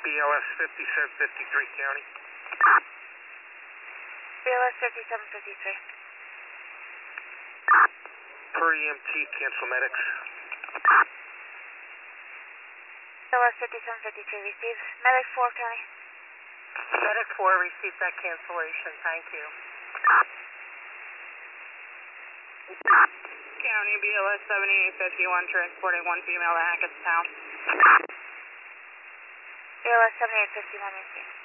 BLS 5753 County. BLS 5753. Per EMT, cancel medics. BLS 5753 received. Medic 4 County. Medic 4 received that cancellation. Thank you. County BLS 7851 transporting one female to Hackettstown. BLS 7851 received.